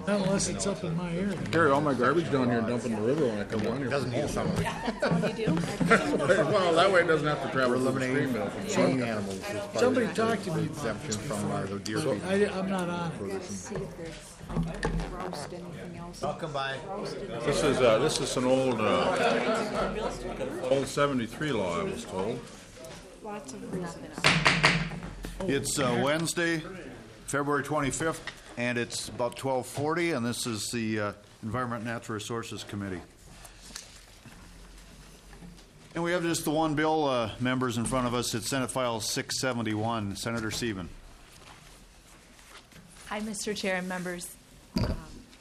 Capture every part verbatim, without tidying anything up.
Unless it's up in my area. Carry all my garbage down here and dump it in the river when I come down here. Doesn't need a summer. Well, that way it doesn't have to travel. We're through the eliminating stream. chain animals as part Somebody of talk to the me. exemption from uh, the deer feeding. I, I'm not on. See if there's, I can roast anything else. Welcome by. This is uh, this is an old uh, old seventy-three law, I was told. Lots of reasons. It's uh, Wednesday, February twenty-fifth, and it's about twelve forty, and this is the uh, Environment and Natural Resources Committee. And we have just the one bill, uh, members, in front of us. It's Senate File six seventy-one. Senator Sieben. Hi, Mister Chair and members. Um,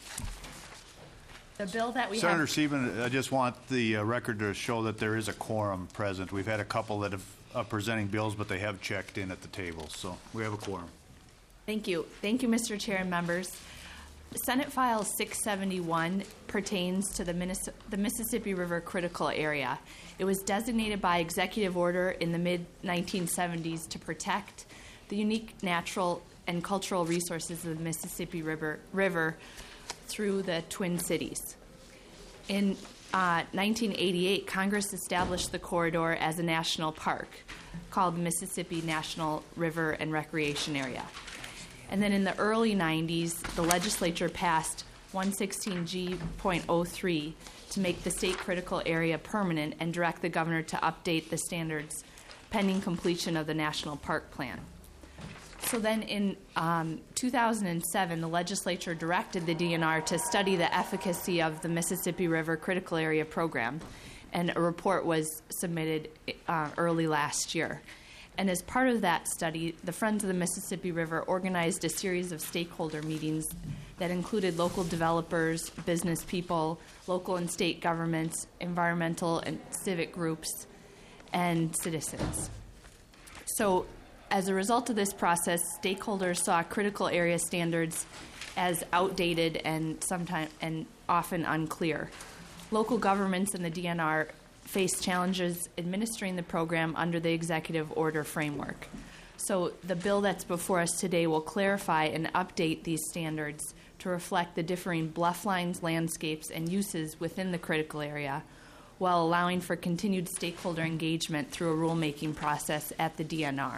the bill that we Senator have... Sieben, I just want the uh, record to show that there is a quorum present. We've had a couple that have uh, presenting bills, but they have checked in at the table, so we have a quorum. Thank you. Thank you, Mister Chair and members. Senate File six seventy-one pertains to the, Minnes- the Mississippi River Critical Area. It was designated by executive order in the mid nineteen seventies to protect the unique natural and cultural resources of the Mississippi River, River through the Twin Cities. In uh, nineteen eighty-eight, Congress established the corridor as a national park called the Mississippi National River and Recreation Area. And then in the early nineties, the legislature passed one sixteen G point oh three to make the state critical area permanent and direct the governor to update the standards pending completion of the National Park Plan. So then in um, two thousand seven, the legislature directed the D N R to study the efficacy of the Mississippi River Critical Area Program, and a report was submitted uh, early last year. And as part of that study, the Friends of the Mississippi River organized a series of stakeholder meetings that included local developers, business people, local and state governments, environmental and civic groups, and citizens. So as a result of this process, stakeholders saw critical area standards as outdated and sometimes and often unclear. Local governments and the D N R face challenges administering the program under the executive order framework. So the bill that's before us today will clarify and update these standards to reflect the differing bluff lines, landscapes, and uses within the critical area, while allowing for continued stakeholder engagement through a rulemaking process at the D N R.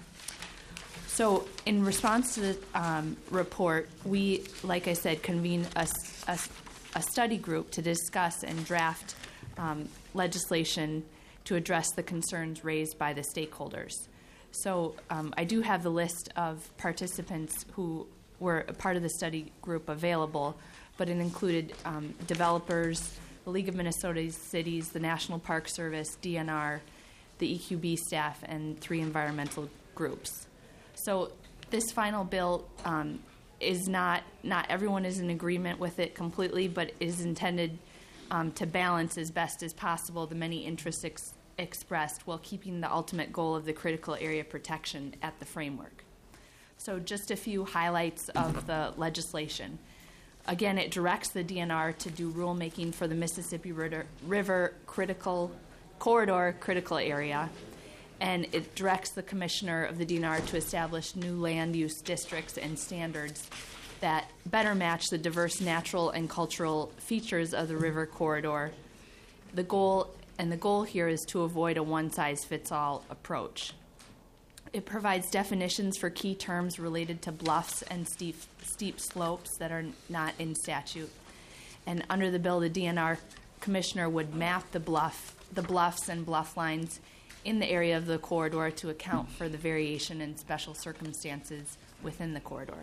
So in response to the um, report, we, like I said, convened a, a, a study group to discuss and draft um, legislation to address the concerns raised by the stakeholders. So um, I do have the list of participants who were a part of the study group available, but it included um, developers, the League of Minnesota Cities, the National Park Service, D N R, the E Q B staff, and three environmental groups. So this final bill um, is not, not everyone is in agreement with it completely, but is intended um, to balance as best as possible the many interests ex- expressed while keeping the ultimate goal of the critical area protection at the framework. So just a few highlights of the legislation. Again, it directs the D N R to do rulemaking for the Mississippi River, River Critical Corridor Critical Area, and it directs the commissioner of the D N R to establish new land use districts and standards that better match the diverse natural and cultural features of the river corridor. The goal, and the goal here is to avoid a one-size-fits-all approach. It provides definitions for key terms related to bluffs and steep, steep slopes that are not in statute. And under the bill, the D N R commissioner would map the bluff, the bluffs and bluff lines in the area of the corridor to account for the variation and special circumstances within the corridor.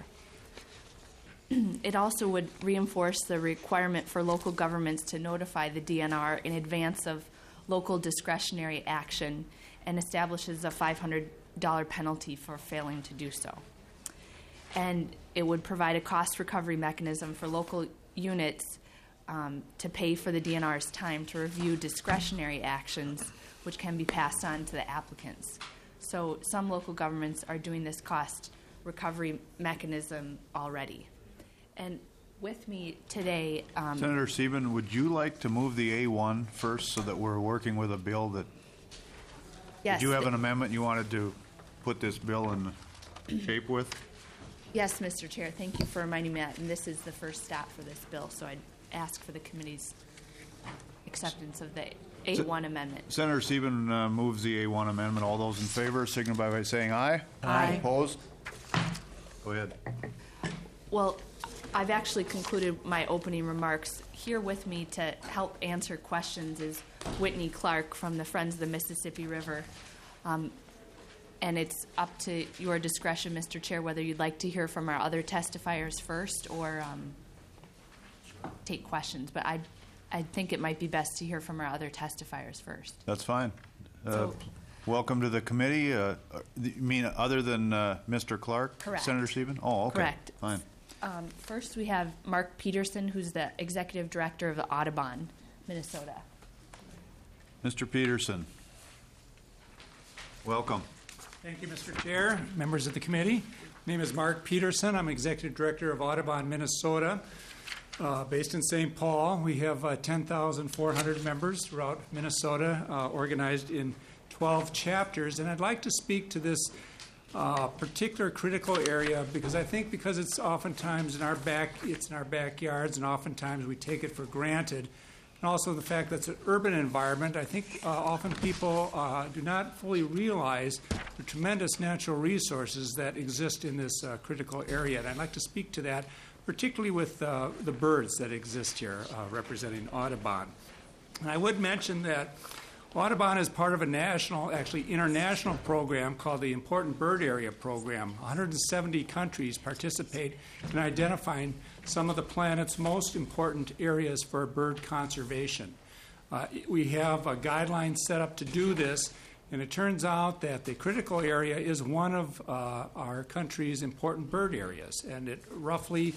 It also would reinforce the requirement for local governments to notify the D N R in advance of local discretionary action and establishes a five hundred dollars penalty for failing to do so. And it would provide a cost recovery mechanism for local units um, to pay for the D N R's time to review discretionary actions, which can be passed on to the applicants. So some local governments are doing this cost recovery mechanism already. And with me today... Um, Senator Sieben, would you like to move the A one first so that we're working with a bill that... yes, Did you have an amendment you wanted to put this bill in shape with? Yes, Mister Chair, thank you for reminding me that, and this is the first stop for this bill, so I'd ask for the committee's acceptance of the A one amendment. Senator Sieben uh, moves the A one amendment. All those in favor signify by saying aye. Aye. Opposed? Go ahead. Well, I've actually concluded my opening remarks. Here with me to help answer questions is Whitney Clark from the Friends of the Mississippi River. Um, and it's up to your discretion, Mister Chair, whether you'd like to hear from our other testifiers first or um, take questions. But I I think it might be best to hear from our other testifiers first. That's fine. Uh, So- welcome to the committee. Uh, uh, you mean other than uh, Mister Clark? Correct. Senator Sieben? Oh, okay. Correct. Fine. Um, first, we have Mark Peterson, who's the executive director of the Audubon, Minnesota. Mister Peterson, welcome. Thank you, Mister Chair, members of the committee. My name is Mark Peterson. I'm Executive Director of Audubon, Minnesota, uh, based in Saint Paul. We have uh, ten thousand four hundred members throughout Minnesota, uh, organized in twelve chapters. And I'd like to speak to this uh, particular critical area because I think because it's oftentimes in our back, it's in our backyards, and oftentimes we take it for granted. And also the fact that it's an urban environment, I think uh, often people uh, do not fully realize the tremendous natural resources that exist in this uh, critical area. And I'd like to speak to that, particularly with uh, the birds that exist here, uh, representing Audubon. And I would mention that Audubon is part of a national, actually international program called the Important Bird Area Program. one hundred seventy countries participate in identifying some of the planet's most important areas for bird conservation. Uh, we have a guideline set up to do this, and it turns out that the critical area is one of uh, our country's important bird areas, and it roughly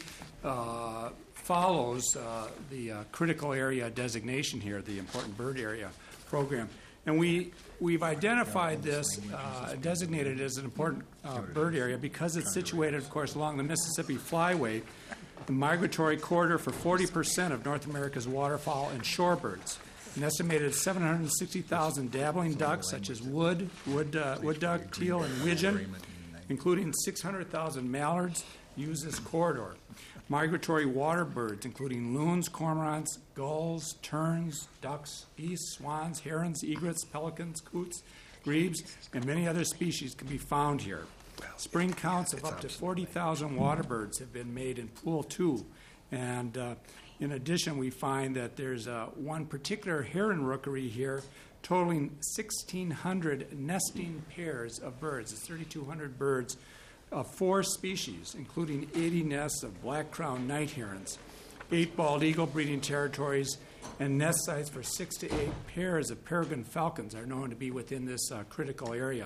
uh, follows uh, the uh, critical area designation here, the Important Bird Area Program. And we, we've identified this, uh, designated as an important uh, bird area because it's situated, of course, along the Mississippi Flyway, the migratory corridor for forty percent of North America's waterfowl and shorebirds. An estimated seven hundred sixty thousand dabbling ducks, such as wood, wood, uh, wood duck, teal, and widgeon, including six hundred thousand mallards, use this corridor. Migratory water birds, including loons, cormorants, gulls, terns, ducks, geese, swans, herons, egrets, pelicans, coots, grebes, and many other species can be found here. Spring counts of up to forty thousand water birds have been made in Pool two. And uh, in addition, we find that there's uh, one particular heron rookery here totaling sixteen hundred nesting pairs of birds. It's thirty-two hundred birds of four species, including eighty nests of black-crowned night herons, eight bald eagle breeding territories, and nest sites for six to eight pairs of peregrine falcons are known to be within this uh, critical area.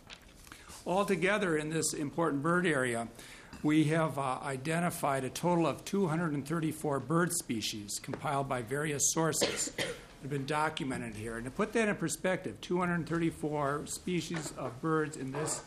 Altogether in this important bird area, we have uh, identified a total of two hundred thirty-four bird species compiled by various sources that have been documented here. And to put that in perspective, two hundred thirty-four species of birds in this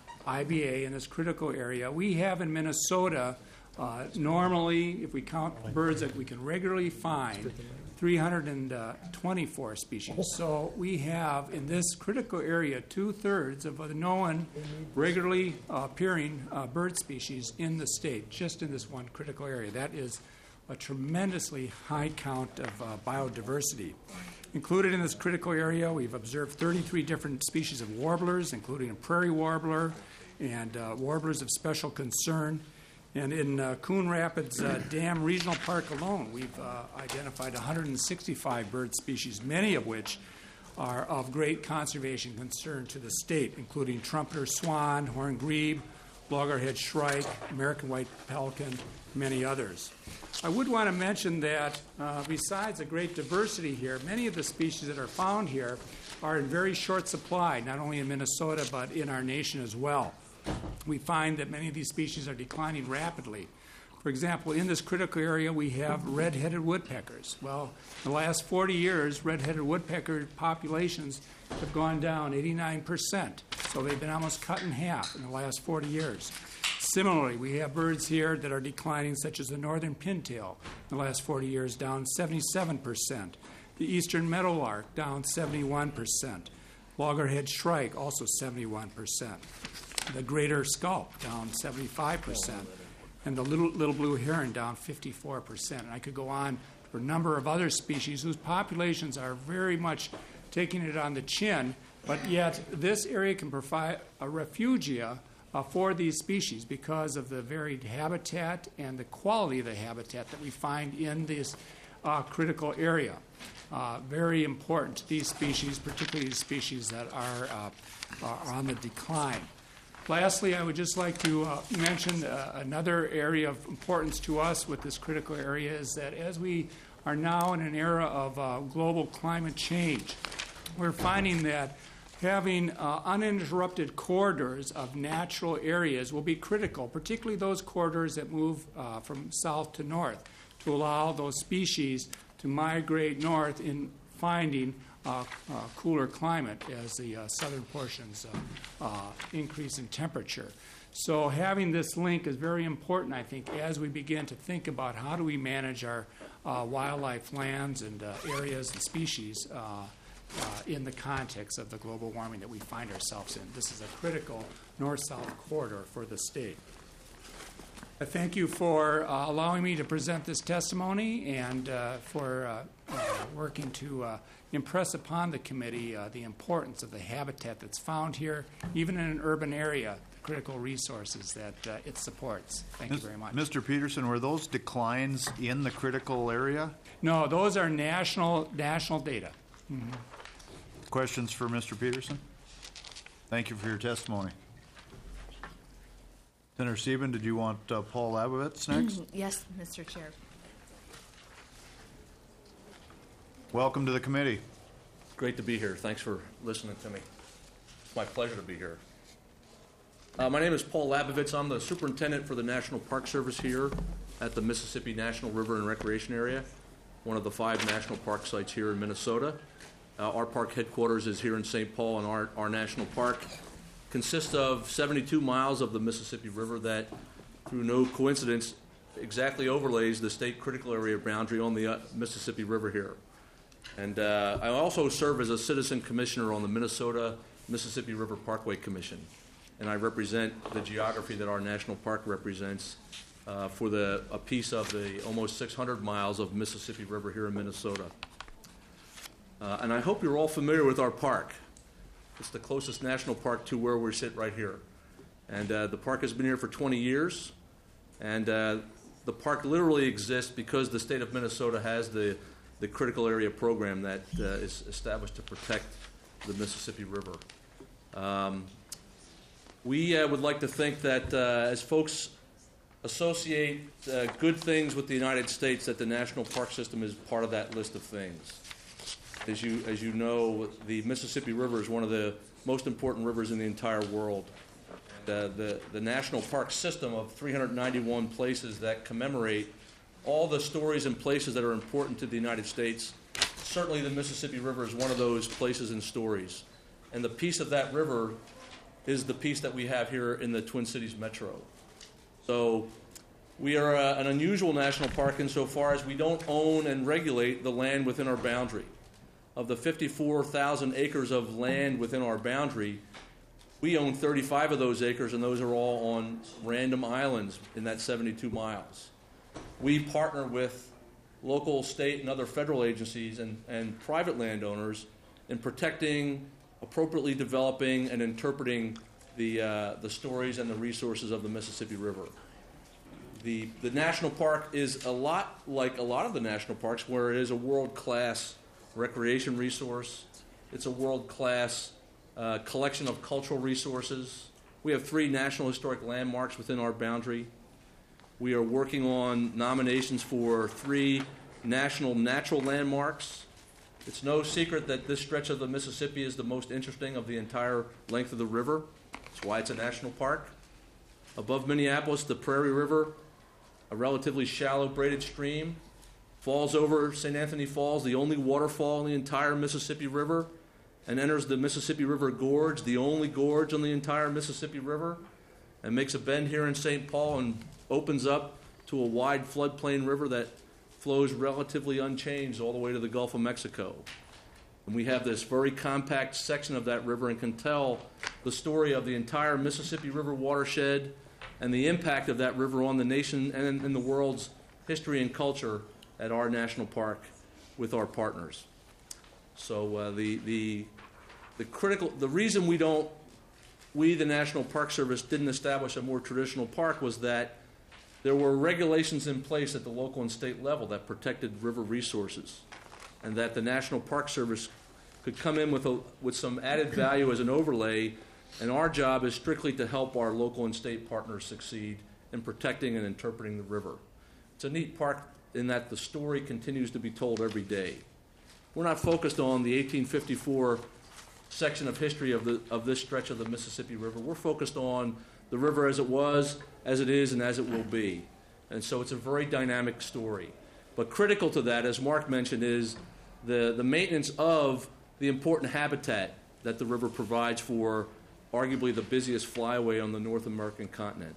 I B A, in this critical area. We have in Minnesota, uh, normally, if we count birds that we can regularly find, three hundred twenty-four species. So we have in this critical area two-thirds of the known regularly uh, appearing uh, bird species in the state, just in this one critical area. That is a tremendously high count of uh, biodiversity. Included in this critical area, we've observed thirty-three different species of warblers, including a prairie warbler and uh, warblers of special concern. And in uh, Coon Rapids uh, Dam Regional Park alone, we've uh, identified one hundred sixty-five bird species, many of which are of great conservation concern to the state, including trumpeter swan, horned grebe, loggerhead shrike, American white pelican, many others. I would want to mention that uh, besides the great diversity here, many of the species that are found here are in very short supply, not only in Minnesota but in our nation as well. We find that many of these species are declining rapidly. For example, in this critical area, we have red-headed woodpeckers. Well, in the last forty years, red-headed woodpecker populations have gone down eighty-nine percent. So they've been almost cut in half in the last forty years. Similarly, we have birds here that are declining, such as the northern pintail, in the last forty years, down seventy-seven percent. The eastern meadowlark, down seventy-one percent. Loggerhead shrike, also seventy-one percent. The greater scaup, down seventy-five percent. and the little, little blue heron down fifty-four percent. And I could go on for a number of other species whose populations are very much taking it on the chin, but yet this area can provide a refugia uh, for these species because of the varied habitat and the quality of the habitat that we find in this uh, critical area. Uh, very important to these species, particularly the species that are, uh, are on the decline. Lastly, I would just like to uh, mention uh, another area of importance to us with this critical area is that as we are now in an era of uh, global climate change, we're finding that having uh, uninterrupted corridors of natural areas will be critical, particularly those corridors that move uh, from south to north, to allow those species to migrate north in finding uh, uh, cooler climate as the uh, southern portions uh, uh, increase in temperature. So having this link is very important, I think, as we begin to think about how do we manage our uh, wildlife lands and uh, areas and species uh, uh, in the context of the global warming that we find ourselves in. This is a critical north-south corridor for the state. I thank you for uh, allowing me to present this testimony and uh, for uh, uh, working to uh, impress upon the committee uh, the importance of the habitat that's found here, even in an urban area, the critical resources that uh, it supports. Thank you very much. Mister Peterson, were those declines in the critical area? No, those are national national data. Mm-hmm. Questions for Mister Peterson? Thank you for your testimony. Senator Sieben, did you want uh, Paul Labovitz next? Yes, Mister Chair. Welcome to the committee. Great to be here. Thanks for listening to me. It's my pleasure to be here. Uh, my name is Paul Labovitz. I'm the superintendent for the National Park Service here at the Mississippi National River and Recreation Area, one of the five national park sites here in Minnesota. Uh, our park headquarters is here in Saint Paul, and our, our national park consists of seventy-two miles of the Mississippi River that, through no coincidence, exactly overlays the state critical area boundary on the uh, Mississippi River here. And uh, I also serve as a citizen commissioner on the Minnesota Mississippi River Parkway Commission, and I represent the geography that our national park represents uh, for the a piece of the almost six hundred miles of Mississippi River here in Minnesota. Uh, and I hope you're all familiar with our park. It's the closest national park to where we sit right here. And uh, the park has been here for twenty years. And uh, the park literally exists because the state of Minnesota has the, the critical area program that uh, is established to protect the Mississippi River. Um, we uh, would like to think that uh, as folks associate uh, good things with the United States, that the national park system is part of that list of things. As you, as you know, the Mississippi River is one of the most important rivers in the entire world. The, the, the national park system of three hundred ninety-one places that commemorate all the stories and places that are important to the United States. Certainly the Mississippi River is one of those places and stories. And the piece of that river is the piece that we have here in the Twin Cities Metro. So we are a, an unusual national park insofar as we don't own and regulate the land within our boundary. Of the fifty-four thousand acres of land within our boundary, we own thirty-five of those acres, and those are all on random islands in that seventy-two miles. We partner with local, state, and other federal agencies and, and private landowners in protecting, appropriately developing, and interpreting the, uh, the stories and the resources of the Mississippi River. The, the national park is a lot like a lot of the national parks, where it is a world-class recreation resource. It's a world-class uh, collection of cultural resources. We have three National Historic Landmarks within our boundary. We are working on nominations for three National Natural Landmarks. It's no secret that this stretch of the Mississippi is the most interesting of the entire length of the river. That's why it's a national park. Above Minneapolis, the Prairie River, a relatively shallow braided stream, falls over Saint Anthony Falls, the only waterfall in the entire Mississippi River, and enters the Mississippi River Gorge, the only gorge on the entire Mississippi River, and makes a bend here in Saint Paul and opens up to a wide floodplain river that flows relatively unchanged all the way to the Gulf of Mexico. And we have this very compact section of that river and can tell the story of the entire Mississippi River watershed and the impact of that river on the nation and in the world's history and culture at our national park with our partners. So uh, the, the, the critical, the reason we don't, we, the National Park Service, didn't establish a more traditional park was that there were regulations in place at the local and state level that protected river resources, and that the National Park Service could come in with, a, with some added value as an overlay, and our job is strictly to help our local and state partners succeed in protecting and interpreting the river. It's a neat park in that the story continues to be told every day. We're not focused on the eighteen fifty-four section of history of, the, of this stretch of the Mississippi River. We're focused on the river as it was, as it is, and as it will be. And so it's a very dynamic story. But critical to that, as Mark mentioned, is the, the maintenance of the important habitat that the river provides for arguably the busiest flyway on the North American continent.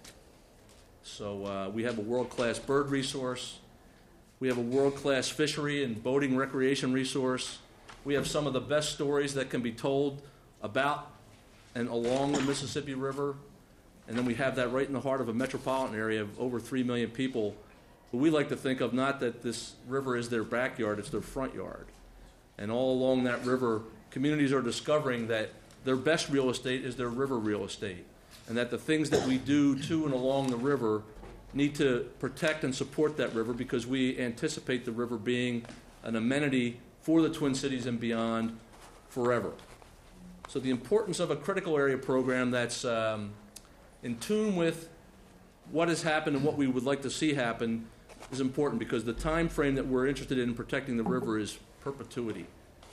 So uh, we have a world-class bird resource. We have a world-class fishery and boating recreation resource. We have some of the best stories that can be told about and along the Mississippi River. And then we have that right in the heart of a metropolitan area of over three million people who we like to think of not that this river is their backyard, it's their front yard. And all along that river, communities are discovering that their best real estate is their river real estate, and that the things that we do to and along the river need to protect and support that river because we anticipate the river being an amenity for the Twin Cities and beyond forever. So the importance of a critical area program that's um, in tune with what has happened and what we would like to see happen is important because the time frame that we're interested in protecting the river is perpetuity.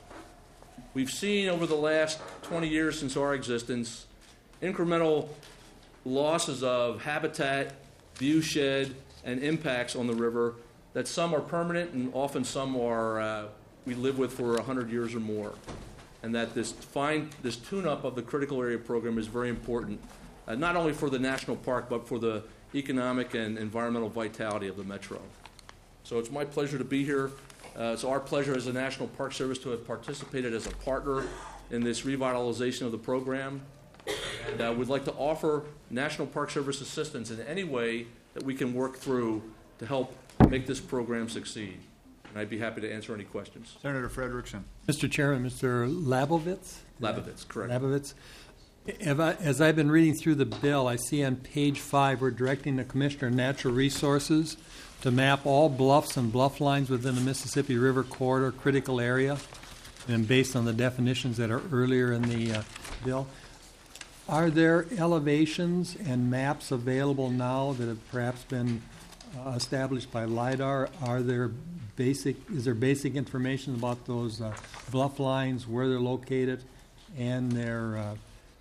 We've seen over the last twenty years since our existence incremental losses of habitat, viewshed, and impacts on the river that some are permanent and often some are uh, we live with for one hundred years or more. And that this fine, this tune-up of the critical area program is very important, uh, not only for the national park, but for the economic and environmental vitality of the metro. So it's my pleasure to be here. Uh, it's our pleasure as a National Park Service to have participated as a partner in this revitalization of the program. And uh, we'd like to offer National Park Service assistance in any way that we can work through to help make this program succeed. And I'd be happy to answer any questions. Senator Frederickson. Mister Chairman, Mister Labovitz? Labovitz, correct. Labovitz. If I, as I've been reading through the bill, I see on page five we're directing the Commissioner of Natural Resources to map all bluffs and bluff lines within the Mississippi River corridor critical area, and based on the definitions that are earlier in the uh, bill. Are there elevations and maps available now that have perhaps been uh, established by LIDAR? Are there basic, is there basic information about those uh, bluff lines, where they're located, and their uh,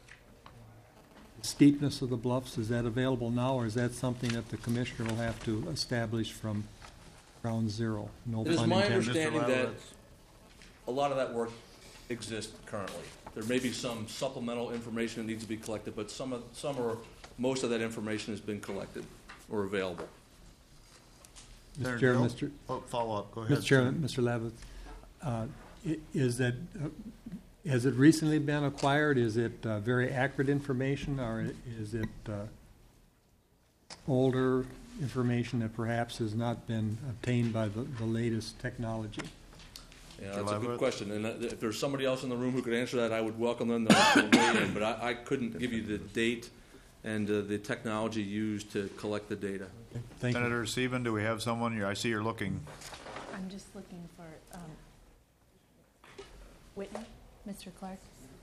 steepness of the bluffs? Is that available now, or is that something that the Commissioner will have to establish from ground zero? No It is pun my intended. understanding that a lot of that work exists currently. There may be some supplemental information that needs to be collected, but some of, some or most of that information has been collected or available. Mister Chairman, Joe? Mister Oh, follow up. Go ahead. Mister Chairman, Mister Levitt, uh, i- is that, uh, has it recently been acquired? Is it uh, very accurate information, or is it uh, older information that perhaps has not been obtained by the, the latest technology? Yeah, that's a Elaborate. good question. And uh, if there's somebody else in the room who could answer that, I would welcome them to weigh in. But I, I couldn't give you the date and uh, the technology used to collect the data. Thank you. Senator Seaven, do we have someone? You- I see you're looking. I'm just looking for um, Whitney, Mister Clark.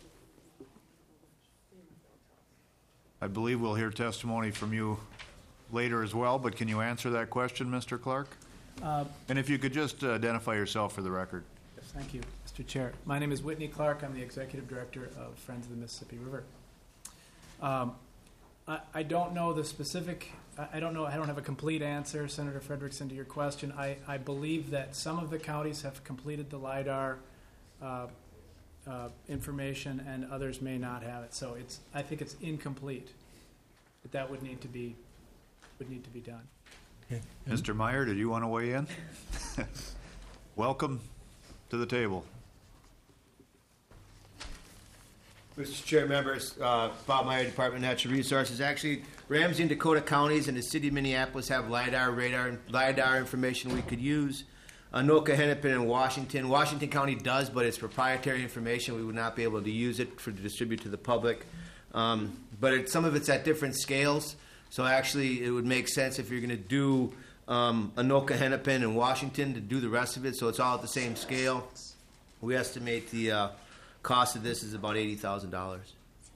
I believe we'll hear testimony from you later as well, but can you answer that question, Mister Clark? Uh, And if you could just uh, identify yourself for the record. Yes, thank you, Mister Chair. My name is Whitney Clark. I'm the Executive Director of Friends of the Mississippi River. Um, I, I don't know the specific, I, I don't know, I don't have a complete answer, Senator Frederickson, to your question. I, I believe that some of the counties have completed the LIDAR uh, uh, information and others may not have it. So it's, I think it's incomplete, but that would need to be, would need to be done. Okay. Mister Meyer, did you want to weigh in? Welcome to the table. Mister Chair, members, uh, Bob Meyer, Department of Natural Resources. Actually, Ramsey and Dakota counties and the city of Minneapolis have LiDAR, radar, LiDAR information we could use. Anoka, Hennepin, and Washington. Washington County does, but it's proprietary information. We would not be able to use it for to distribute to the public. Um, but it, some of it's at different scales. So actually, it would make sense if you're going to do um, Anoka, Hennepin, and Washington to do the rest of it. So it's all at the same scale. We estimate the uh, cost of this is about eighty thousand dollars.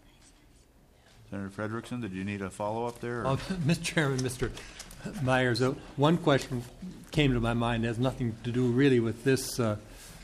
Senator Frederickson, did you need a follow-up there? or- Uh, Mister Chairman, Mister Myers, uh, one question came to my mind. It has nothing to do really with this uh,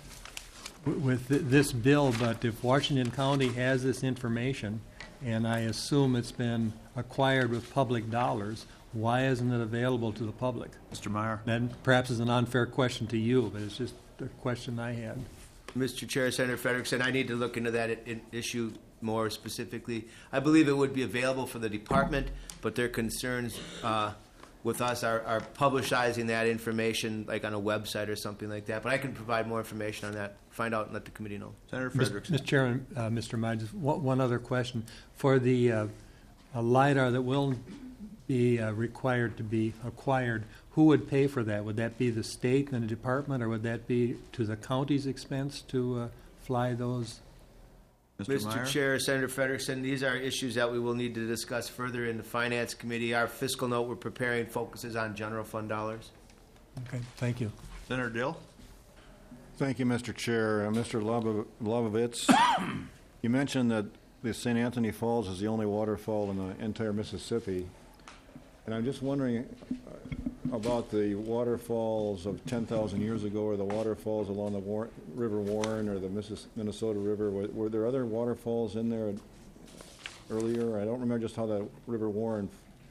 w- with th- this bill, but if Washington County has this information, and I assume it's been acquired with public dollars, why isn't it available to the public? Mister Meyer? Then perhaps it's an unfair question to you, but it's just a question I had. Mister Chair, Senator Frederickson, I need to look into that i- i- issue more specifically. I believe it would be available for the department, but their concerns uh, with us are, are publicizing that information like on a website or something like that. But I can provide more information on that, find out and let the committee know. Senator Mister Frederickson? Mister Chairman, uh, Mister Myers, just one, one other question. For the uh, uh, LiDAR that will be uh, required to be acquired, who would pay for that? Would that be the state and the department, or would that be to the county's expense to uh, fly those? Mister Mister Meyer? Chair, Senator Frederickson, these are issues that we will need to discuss further in the Finance Committee. Our fiscal note we're preparing focuses on general fund dollars. Okay, thank you. Senator Dill? Thank you, Mister Chair. Uh, Mister Lobov- Lobovitz, you mentioned that the Saint Anthony Falls is the only waterfall in the entire Mississippi. And I'm just wondering uh, about the waterfalls of ten thousand years ago, or the waterfalls along the War- River Warren or the Missis- Minnesota River. Were, were there other waterfalls in there earlier? I don't remember just how the River Warren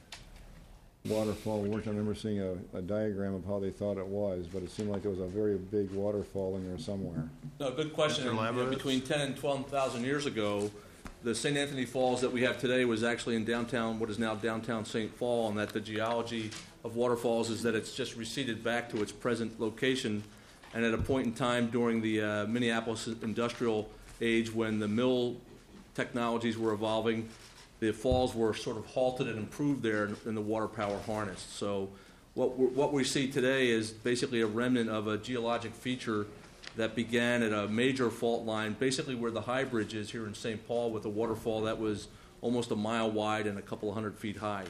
waterfall worked. I remember seeing a, a diagram of how they thought it was, but it seemed like there was a very big waterfall in there somewhere. No, good question. Mister You know, Labovitz? between ten and twelve thousand years ago, the Saint Anthony Falls that we have today was actually in downtown, what is now downtown Saint Paul, and that the geology of waterfalls is that it's just receded back to its present location. And at a point in time during the uh, Minneapolis industrial age, when the mill technologies were evolving, the falls were sort of halted and improved there, and the water power harnessed. So what we're, what we see today is basically a remnant of a geologic feature that began at a major fault line, basically where the High Bridge is here in Saint Paul, with a waterfall that was almost a mile wide and a couple of hundred feet high.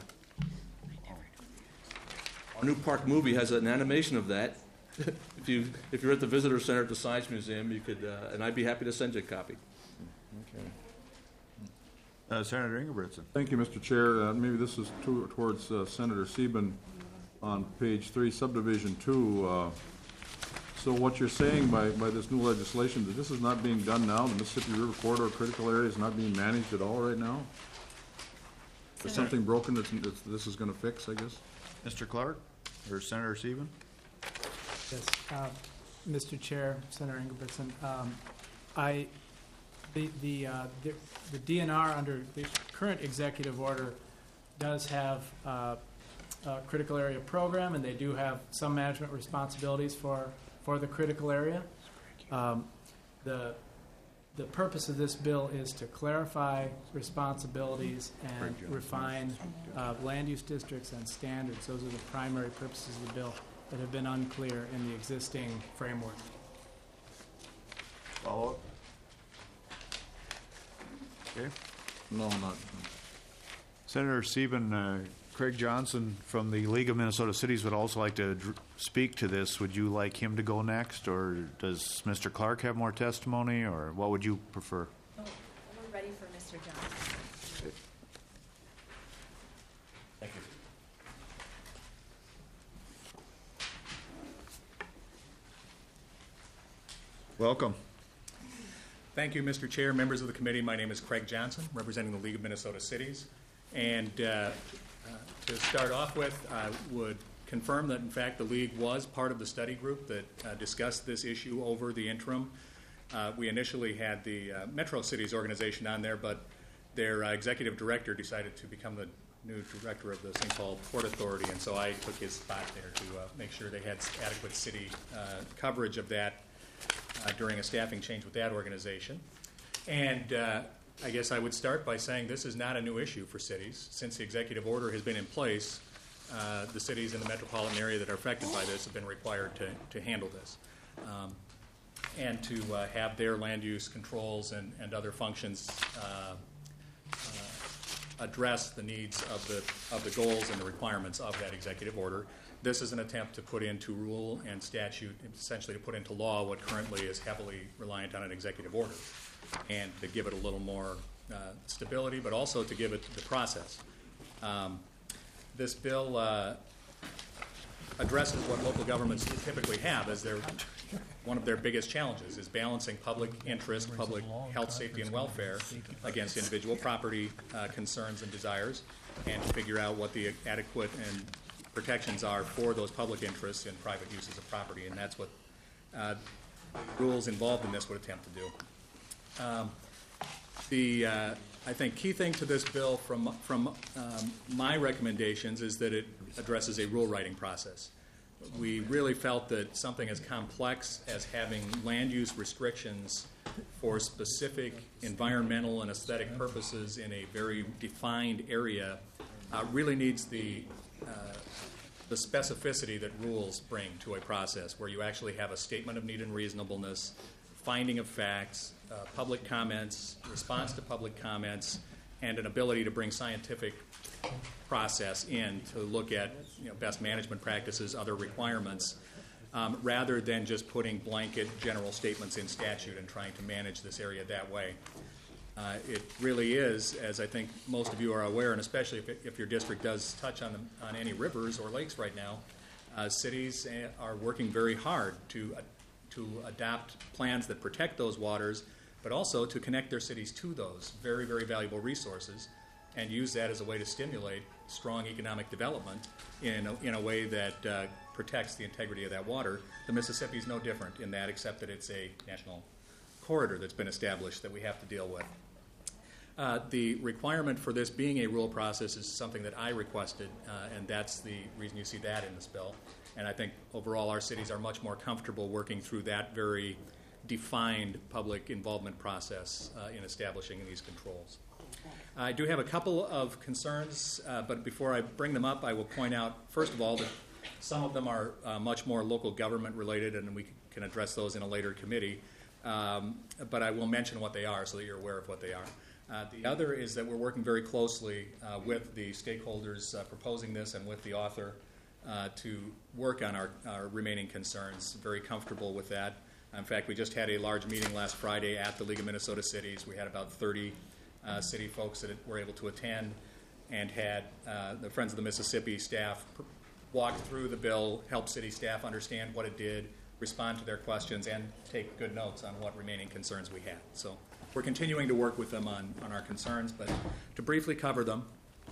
Our new park movie has an animation of that. if you if you're at the visitor center at the Science Museum, you could, uh, and I'd be happy to send you a copy. Okay. Uh, Senator Ingebrigtsen? Thank you, Mister Chair. Uh, maybe this is to, towards uh, Senator Sieben on page three, subdivision two. Uh, so what you're saying by, by this new legislation, that this is not being done now? The Mississippi River Corridor critical area is not being managed at all right now? There's something broken that this is going to fix, I guess? Mister Clark? Or Senator Sieben? Yes, uh, Mister Chair, Senator Ingebrigtsen, um, I, the, the, uh, the, the D N R under the current executive order does have, uh, a critical area program, and they do have some management responsibilities for, for the critical area. Um, the, the purpose of this bill is to clarify responsibilities and refine, uh, land use districts and standards. Those are the primary purposes of the bill that have been unclear in the existing framework. Follow up? Okay. No, not. Senator Sieben, uh, Craig Johnson from the League of Minnesota Cities would also like to dr- speak to this. Would you like him to go next, or does Mister Clark have more testimony, or what would you prefer? Oh, we're ready for Mister Johnson. Thank you. Welcome. Thank you, Mister Chair, members of the committee. My name is Craig Johnson, representing the League of Minnesota Cities. And uh, uh, to start off with, I would confirm that, in fact, the League was part of the study group that uh, discussed this issue over the interim. Uh, we initially had the uh, Metro Cities organization on there, but their uh, executive director decided to become the new director of the Saint Paul Port Authority, and so I took his spot there to uh, make sure they had adequate city uh, coverage of that Uh, during a staffing change with that organization. And uh, I guess I would start by saying this is not a new issue for cities. Since the executive order has been in place, uh, the cities in the metropolitan area that are affected by this have been required to, to handle this um, and to uh, have their land use controls and, and other functions uh, uh, address the needs of the, of the goals and the requirements of that executive order. This is an attempt to put into rule and statute, essentially to put into law what currently is heavily reliant on an executive order, and to give it a little more uh, stability, but also to give it the process. Um, this bill uh, addresses what local governments typically have as their one of their biggest challenges is balancing public interest, public health, safety, and welfare against individual property uh, concerns and desires, and to figure out what the adequate and protections are for those public interests in private uses of property, and that's what uh, rules involved in this would attempt to do. Um, the uh, I think key thing to this bill from from um, my recommendations is that it addresses a rule writing process. We really felt that something as complex as having land use restrictions for specific environmental and aesthetic purposes in a very defined area uh, really needs the uh, the specificity that rules bring to a process where you actually have a statement of need and reasonableness, finding of facts, uh, public comments, response to public comments, and an ability to bring scientific process in to look at you know, best management practices, other requirements, um, rather than just putting blanket general statements in statute and trying to manage this area that way. Uh, it really is, as I think most of you are aware, and especially if, it, if your district does touch on, the, on any rivers or lakes right now, uh, cities are working very hard to, uh, to adopt plans that protect those waters, but also to connect their cities to those very, very valuable resources and use that as a way to stimulate strong economic development in a, in a way that uh, protects the integrity of that water. The Mississippi is no different in that, except that it's a national corridor that's been established that we have to deal with. Uh, the requirement for this being a rule process is something that I requested, uh, and that's the reason you see that in this bill. And I think overall our cities are much more comfortable working through that very defined public involvement process uh, in establishing these controls. I do have a couple of concerns, uh, but before I bring them up, I will point out, first of all, that some of them are uh, much more local government related, and we can address those in a later committee. Um, but I will mention what they are so that you're aware of what they are. Uh, the other is that we're working very closely uh, with the stakeholders uh, proposing this and with the author uh, to work on our, our remaining concerns. Very comfortable with that. In fact, we just had a large meeting last Friday at the League of Minnesota Cities. We had about thirty uh, city folks that were able to attend and had uh, the Friends of the Mississippi staff pr- walk through the bill, help city staff understand what it did, respond to their questions, and take good notes on what remaining concerns we had. So we're continuing to work with them on, on our concerns, but to briefly cover them,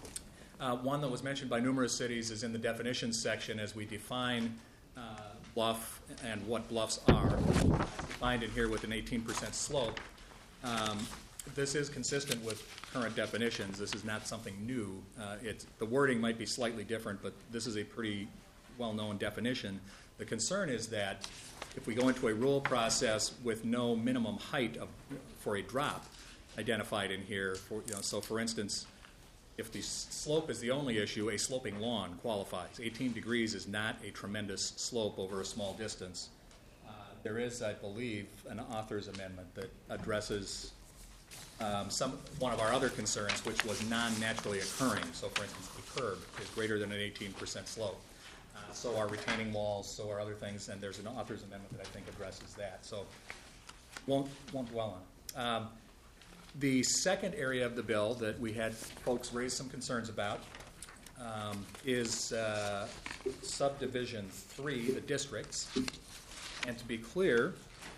uh, one that was mentioned by numerous cities is in the definitions section as we define uh, bluff and what bluffs are. Defined in here with an eighteen percent slope. Um, this is consistent with current definitions. This is not something new. Uh, it's, the wording might be slightly different, but this is a pretty well-known definition. The concern is that if we go into a rule process with no minimum height of, for a drop identified in here, for, you know, so for instance, if the slope is the only issue, a sloping lawn qualifies. eighteen degrees is not a tremendous slope over a small distance. Uh, there is, I believe, an author's amendment that addresses um, some one of our other concerns, which was non-naturally occurring. So, for instance, the curb is greater than an eighteen percent slope. Uh, so are retaining walls, so are other things, and there's an author's amendment that I think addresses that. So won't won't dwell on. Um, the second area of the bill that we had folks raise some concerns about um, is uh, subdivision three, the districts. And to be clear,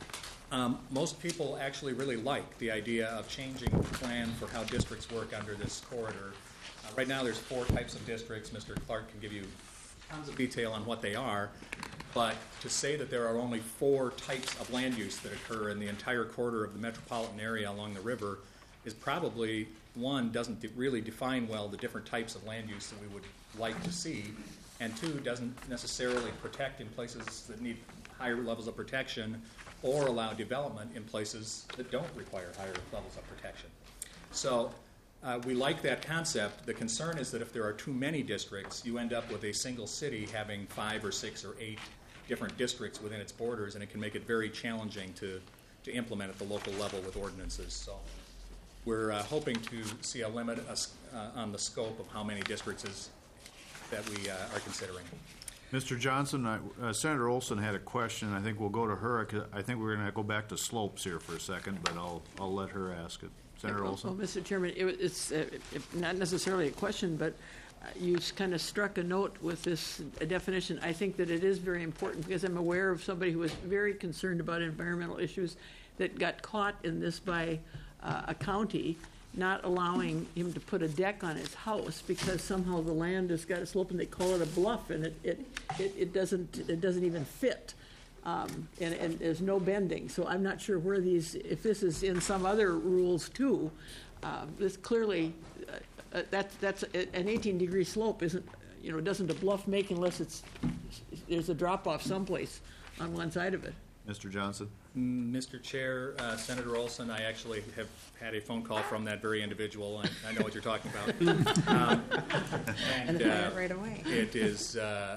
um, most people actually really like the idea of changing the plan for how districts work under this corridor. Uh, right now there's four types of districts. Mister Clark can give you tons of detail on what they are, but to say that there are only four types of land use that occur in the entire corridor of the metropolitan area along the river is probably, one, doesn't de- really define well the different types of land use that we would like to see, and two, doesn't necessarily protect in places that need higher levels of protection or allow development in places that don't require higher levels of protection. So uh, we like that concept. The concern is that if there are too many districts, you end up with a single city having five or six or eight different districts within its borders, and it can make it very challenging to, to implement at the local level with ordinances. So we're uh, hoping to see a limit uh, on the scope of how many districts is, that we uh, are considering. Mister Johnson, I, uh, Senator Olson had a question. I think we'll go to her. 'Cause I think we're going to go back to slopes here for a second, but I'll I'll let her ask it. Senator well, Olson. well, Mister Chairman, it, it's uh, it, not necessarily a question, but uh, you kind of struck a note with this uh, definition. I think that it is very important because I'm aware of somebody who was very concerned about environmental issues that got caught in this by uh, a county not allowing him to put a deck on his house because somehow the land has got a slope and they call it a bluff, and it it, it, it doesn't it doesn't even fit, um, and, and there's no bending. So I'm not sure where these, if this is in some other rules too. Uh, this clearly uh, uh, that's that's an eighteen degree slope isn't, you know, doesn't a bluff make unless it's there's a drop off someplace on one side of it. Mister Johnson. Mister Chair, uh, Senator Olson, I actually have had a phone call from that very individual, and I know what you're talking about. Um, and And uh, find it right away. it is uh,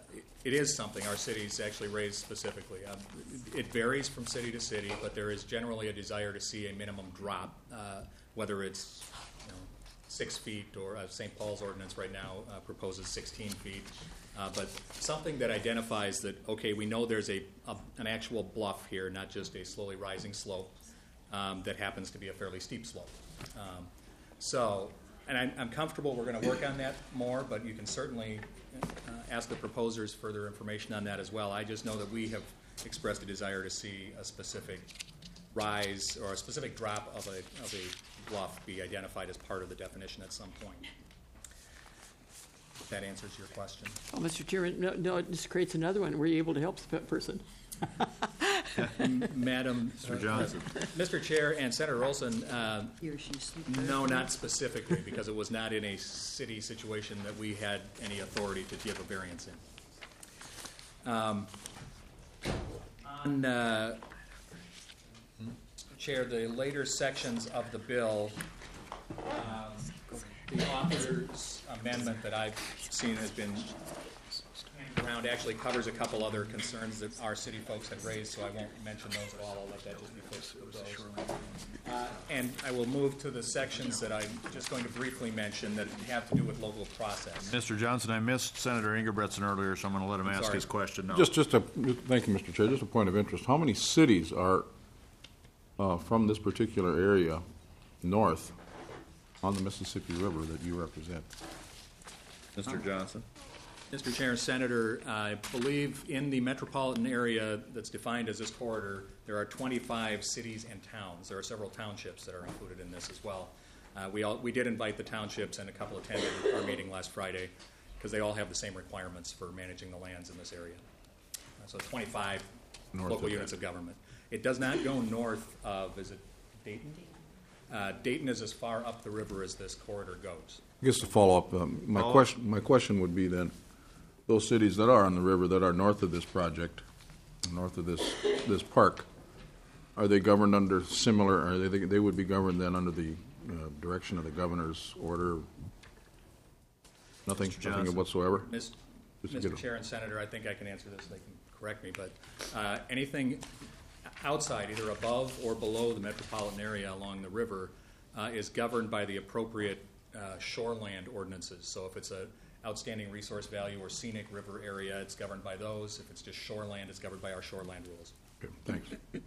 it is something our cities actually raise specifically. Um, it varies from city to city, but there is generally a desire to see a minimum drop, uh, whether it's you know, six feet or uh, Saint Paul's ordinance right now uh, proposes sixteen feet. Uh, but something that identifies that, okay, we know there's a, a an actual bluff here, not just a slowly rising slope um, that happens to be a fairly steep slope. Um, so, and I'm, I'm comfortable we're going to work on that more, but you can certainly uh, ask the proposers further information on that as well. I just know that we have expressed a desire to see a specific rise or a specific drop of a, of a bluff be identified as part of the definition at some point. That answers your question. Oh, Mister Chairman, no, no, it just creates another one. Were you able to help the person? M- Madam Mister Johnson. uh, Mister Chair and Senator Olson, uh, He or she sleep no, not specifically, because it was not in a city situation that we had any authority to give a variance in. Um, on, uh, Chair, the later sections of the bill, um, the author's amendment that I've seen has been handed around actually covers a couple other concerns that our city folks had raised, so I won't mention those at all. I'll let that just be fixed with those. Uh, and I will move to the sections that I'm just going to briefly mention that have to do with local process. Mister Johnson, I missed Senator Ingebretson earlier, so I'm going to let him ask Sorry. his question now. Just, just a, thank you, Mister Chair. Just a point of interest. How many cities are uh, from this particular area north on the Mississippi River that you represent? Mister Johnson. Mister Chair and Senator, I believe in the metropolitan area that's defined as this corridor, there are twenty-five cities and towns. There are several townships that are included in this as well. Uh, we all, we did invite the townships, and a couple attended our meeting last Friday because they all have the same requirements for managing the lands in this area. Uh, so twenty-five North local of units that. of government. It does not go north of, is it Dayton? Uh, Dayton is as far up the river as this corridor goes. I guess to follow up, um, my Follow up. question, my question would be then, those cities that are on the river that are north of this project, north of this, this park, are they governed under similar, are they, they would be governed then under the uh, direction of the governor's order? Nothing, Mister nothing Johnson. whatsoever? Miz- Just to Mister get a- Chair and Senator, I think I can answer this. They can correct me, but uh, anything outside, either above or below the metropolitan area along the river, uh, is governed by the appropriate uh, shoreland ordinances. So if it's a outstanding resource value or scenic river area, it's governed by those. If it's just shoreland, it's governed by our shoreland rules. Okay, thanks.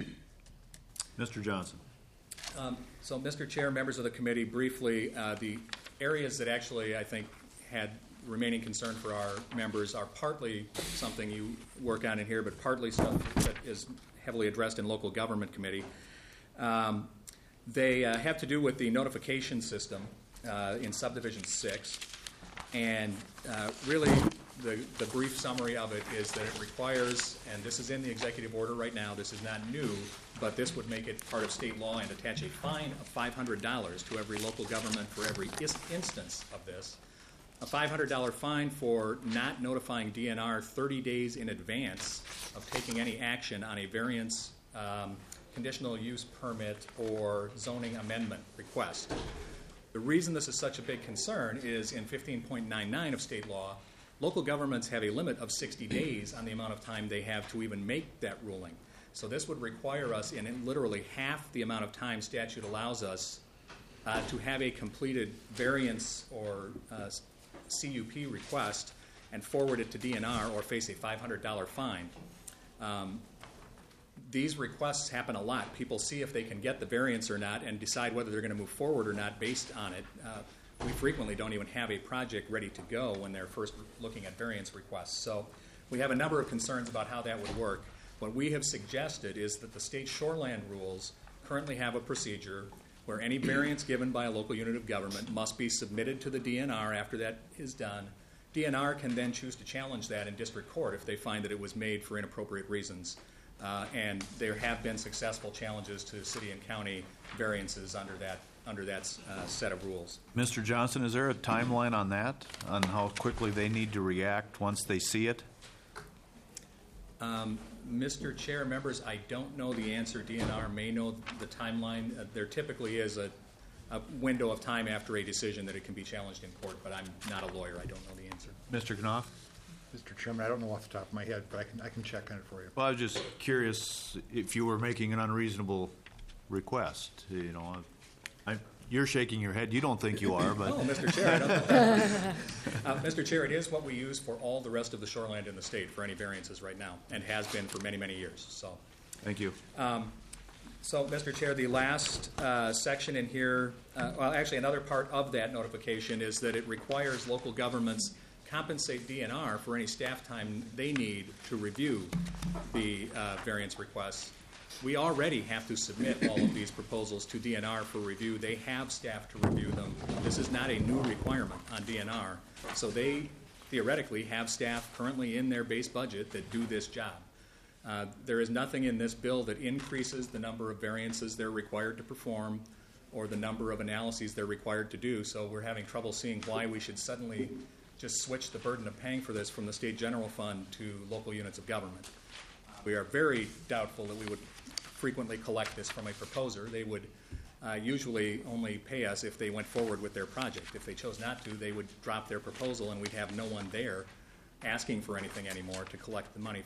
Mister Johnson. Um, so, Mister Chair, members of the committee, briefly, uh, the areas that actually I think had remaining concern for our members are partly something you work on in here, but partly stuff that is heavily addressed in local government committee. Um, they uh, have to do with the notification system uh, in subdivision six, and uh, really the, the brief summary of it is that it requires, and this is in the executive order right now, this is not new, but this would make it part of state law and attach a fine of five hundred dollars to every local government for every is- instance of this. A five hundred dollars fine for not notifying D N R thirty days in advance of taking any action on a variance um, conditional use permit or zoning amendment request. The reason this is such a big concern is in fifteen point nine nine of state law, local governments have a limit of sixty days on the amount of time they have to even make that ruling. So this would require us in literally half the amount of time statute allows us uh, to have a completed variance or uh, C U P request and forward it to D N R or face a five hundred dollars fine. Um, these requests happen a lot. People see if they can get the variance or not and decide whether they're going to move forward or not based on it. Uh, we frequently don't even have a project ready to go when they're first looking at variance requests. So we have a number of concerns about how that would work. What we have suggested is that the state shoreland rules currently have a procedure where any variance given by a local unit of government must be submitted to the D N R after that is done. D N R can then choose to challenge that in district court if they find that it was made for inappropriate reasons. Uh, and there have been successful challenges to city and county variances under that under that uh, set of rules. Mister Johnson, is there a timeline on that, on how quickly they need to react once they see it? Um, Mister Chair, members, I don't know the answer. D N R may know the timeline. Uh, there typically is a, a window of time after a decision that it can be challenged in court, but I'm not a lawyer. I don't know the answer. Mister Knopf? Mister Chairman, I don't know off the top of my head, but I can I can check on it for you. Well, I was just curious if you were making an unreasonable request. You know, I, you're shaking your head. You don't think you are, but no, Mister Chair, I don't. uh, Mister Chair, it is what we use for all the rest of the shoreland in the state for any variances right now, and has been for many, many years. So, thank you. Um, so, Mister Chair, the last uh, section in here, uh, well, actually, another part of that notification is that it requires local governments compensate D N R for any staff time they need to review the uh, variance requests. We already have to submit all of these proposals to D N R for review. They have staff to review them. This is not a new requirement on D N R. So they theoretically have staff currently in their base budget that do this job. Uh, there is nothing in this bill that increases the number of variances they're required to perform or the number of analyses they're required to do. So we're having trouble seeing why we should suddenly just switch the burden of paying for this from the state general fund to local units of government. We are very doubtful that we would frequently collect this from a proposer. They would uh, usually only pay us if they went forward with their project. If they chose not to, they would drop their proposal and we'd have no one there asking for anything anymore to collect the money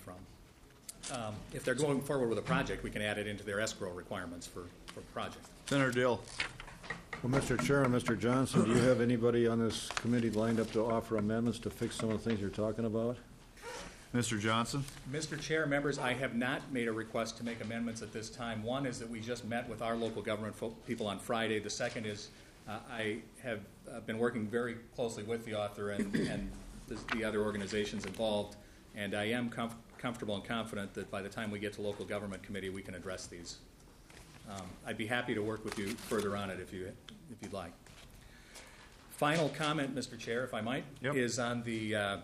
from. Um, if they're going forward with a project, we can add it into their escrow requirements for, for the project. Senator Dill. Well, Mister Chair and Mister Johnson, do you have anybody on this committee lined up to offer amendments to fix some of the things you're talking about? Mister Johnson? Mister Chair, members, I have not made a request to make amendments at this time. One is that we just met with our local government folk, people on Friday. The second is uh, I have uh, been working very closely with the author and, and the, the other organizations involved, and I am comf- comfortable and confident that by the time we get to local government committee, we can address these. Um, I'd be happy to work with you further on it if you if you'd like. Final comment, Mister Chair, if I might, yep. is on the uh,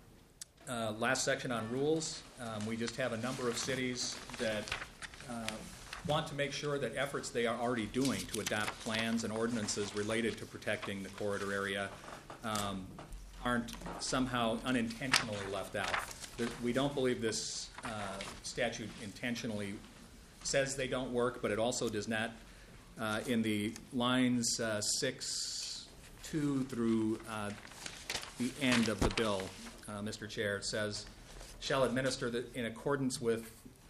uh, last section on rules. Um, we just have a number of cities that uh, want to make sure that efforts they are already doing to adopt plans and ordinances related to protecting the corridor area um, aren't somehow unintentionally left out. There, we don't believe this uh, statute intentionally says they don't work, but it also does not. Uh, in the lines uh, six, two through uh, the end of the bill, uh, Mister Chair, it says, shall administer the, in accordance with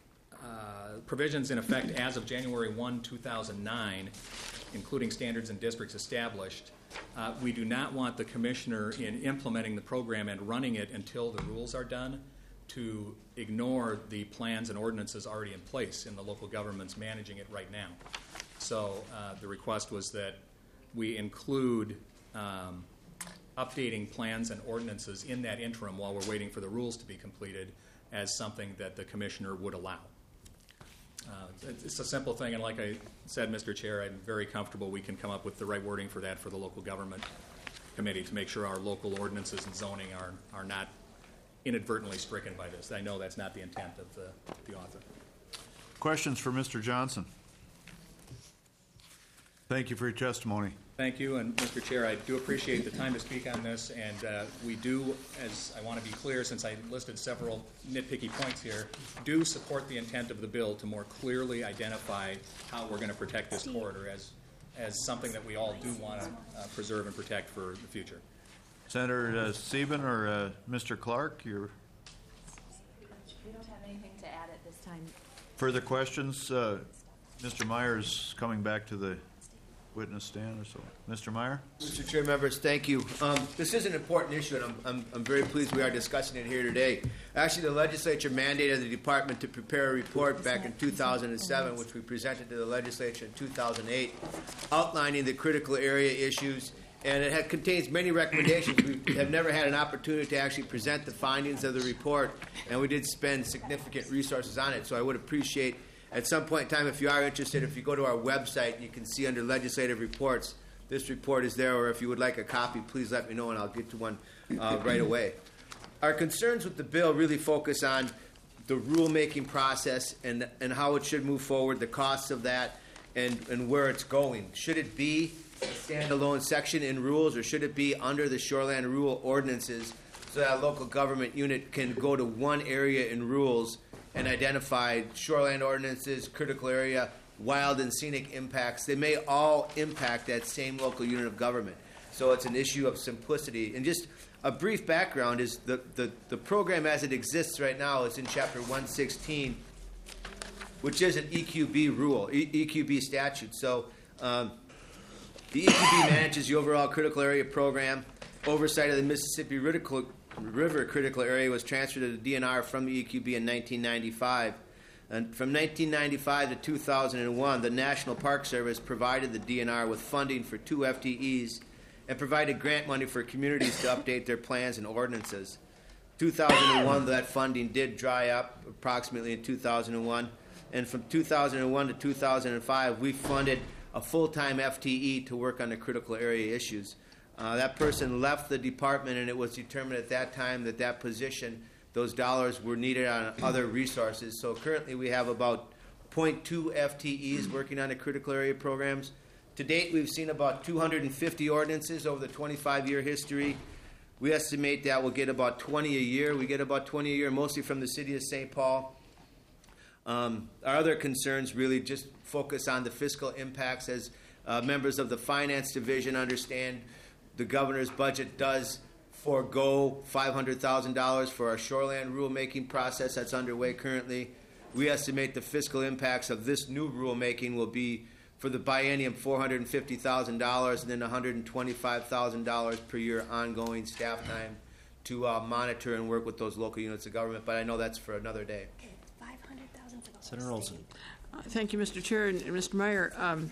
uh, provisions in effect as of January first, two thousand nine, including standards and districts established. Uh, we do not want the commissioner in implementing the program and running it until the rules are done to ignore the plans and ordinances already in place in the local governments managing it right now. So uh, the request was that we include um, updating plans and ordinances in that interim while we're waiting for the rules to be completed as something that the commissioner would allow. Uh, it's a simple thing, and like I said, Mister Chair, I'm very comfortable we can come up with the right wording for that for the local government committee to make sure our local ordinances and zoning are, are not inadvertently stricken by this. I know that's not the intent of the, the author. Questions for Mister Johnson? Thank you for your testimony. Thank you, and Mister Chair, I do appreciate the time to speak on this, and uh, we do, as I want to be clear, since I listed several nitpicky points here, do support the intent of the bill to more clearly identify how we're going to protect this corridor as, as something that we all do want to uh, preserve and protect for the future. Senator uh, Sieben or uh, Mister Clark, your We don't have anything to add at this time. further questions? Uh, Mister Myers coming back to the witness stand or so. Mister Meyer? Mister Chair, members, thank you. Um, this is an important issue, and I'm, I'm, I'm very pleased we are discussing it here today. Actually, the legislature mandated the department to prepare a report back in two thousand seven, which we presented to the legislature in two thousand eight, outlining the critical area issues, and it had, contains many recommendations. We have never had an opportunity to actually present the findings of the report, and we did spend significant resources on it, so I would appreciate at some point in time, if you are interested, if you go to our website, you can see under legislative reports, this report is there, or if you would like a copy, please let me know and I'll get to one uh, right away. Our concerns with the bill really focus on the rulemaking process and, and how it should move forward, the costs of that, and, and where it's going. Should it be a standalone section in rules, or should it be under the shoreline rule ordinances so that a local government unit can go to one area in rules and identify shoreline ordinances, critical area, wild and scenic impacts? They may all impact that same local unit of government. So it's an issue of simplicity. And just a brief background is the, the, the program as it exists right now is in Chapter one sixteen, which is an E Q B rule, e- EQB statute. So um, the E Q B manages the overall critical area program. Oversight of the Mississippi River River critical area was transferred to the D N R from the E Q B in nineteen ninety-five. And from nineteen ninety-five to two thousand one, the National Park Service provided the D N R with funding for two F T Es and provided grant money for communities to update their plans and ordinances. two thousand one, that funding did dry up approximately in two thousand one. And from two thousand one to two thousand five, we funded a full-time F T E to work on the critical area issues. Uh, that person left the department, and it was determined at that time that that position, those dollars were needed on other resources. So currently we have about zero point two F T Es working on the critical area programs. To date, we've seen about two hundred fifty ordinances over the twenty-five year history. We estimate that we'll get about twenty a year. We get about twenty a year, mostly from the city of Saint Paul. Um, our other concerns really just focus on the fiscal impacts. As uh, members of the Finance Division understand, the governor's budget does forego five hundred thousand dollars for our shoreline rulemaking process that's underway currently. We estimate the fiscal impacts of this new rulemaking will be, for the biennium, four hundred fifty thousand dollars and then one hundred twenty-five thousand dollars per year ongoing staff time to uh, monitor and work with those local units of government. But I know that's for another day. Senator Olson. Uh, Thank you, Mister Chair and, and Mister Meyer. Um,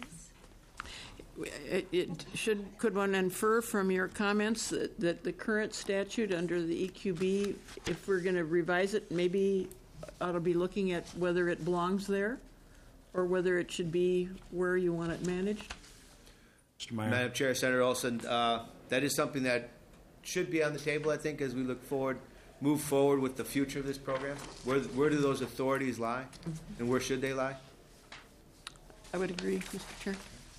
It, it should could one infer from your comments that, that the current statute under the E Q B, if we're going to revise it, maybe ought to be looking at whether it belongs there, or whether it should be where you want it managed? Mister Meyer. Madam Chair, Senator Olson, uh, that is something that should be on the table, I think, as we look forward, move forward with the future of this program. Where where do those authorities lie, and where should they lie? I would agree, Mister Chair.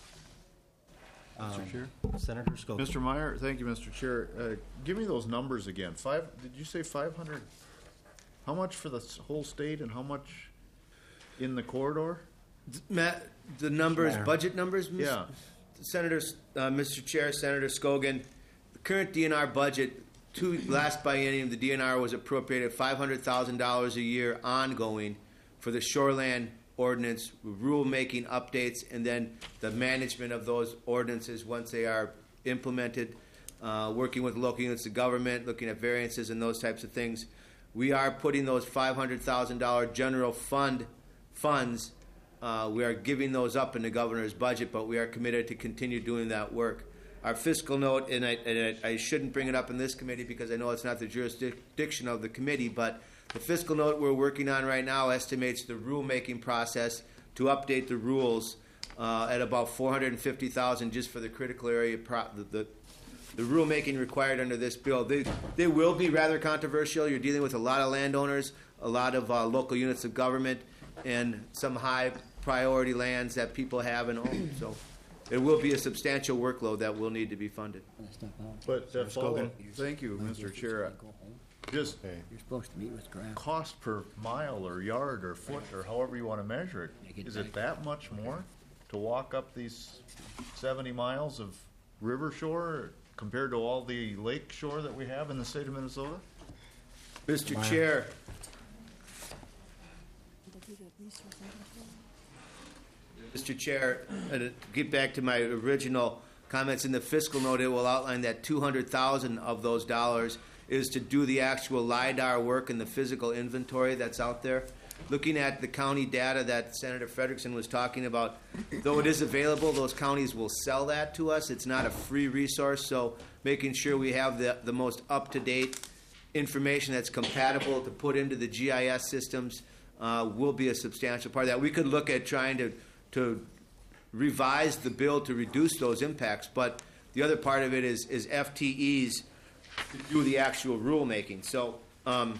Mister Um, Chair. Senator Skokie. Mister Meyer, thank you, Mister Chair. Uh, give me those numbers again. Five? Did you say five hundred? How much for the s- whole state, and how much in the corridor? Matt, the numbers, Mayor. budget numbers, Miz- Yeah. Senator, uh, Mister Chair, Senator Scogan, the current D N R budget, two, last biennium, the D N R was appropriated five hundred thousand dollars a year ongoing for the shoreland ordinance, rulemaking updates, and then the management of those ordinances once they are implemented, uh, working with local units of government, looking at variances and those types of things. We are putting those five hundred thousand dollars general fund funds, uh, we are giving those up in the governor's budget, but we are committed to continue doing that work. Our fiscal note, and I, and I, I shouldn't bring it up in this committee because I know it's not the jurisdiction of the committee, but the fiscal note we're working on right now estimates the rulemaking process to update the rules uh, at about four hundred fifty thousand dollars just for the critical area, pro- the, the, the rulemaking required under this bill. They, they will be rather controversial. You're dealing with a lot of landowners, a lot of uh, local units of government, and some high priority lands that people have and own. So it will be a substantial workload that will need to be funded. But uh, follow, thank you, Mister Chair. Just You're supposed to meet with Graham. cost per mile or yard or foot or however you want to measure it, is it that much more to walk up these seventy miles of river shore compared to all the lake shore that we have in the state of Minnesota? Mister Chair, Mister Chair, uh, to get back to my original comments in the fiscal note, it will outline that two hundred thousand of those dollars is to do the actual LiDAR work and the physical inventory that's out there. Looking at the county data that Senator Frederickson was talking about, though it is available, those counties will sell that to us. It's not a free resource, so making sure we have the, the most up-to-date information that's compatible to put into the G I S systems uh, will be a substantial part of that. We could look at trying to, to revise the bill to reduce those impacts, but the other part of it is, is F T Es to do the actual rulemaking. So um,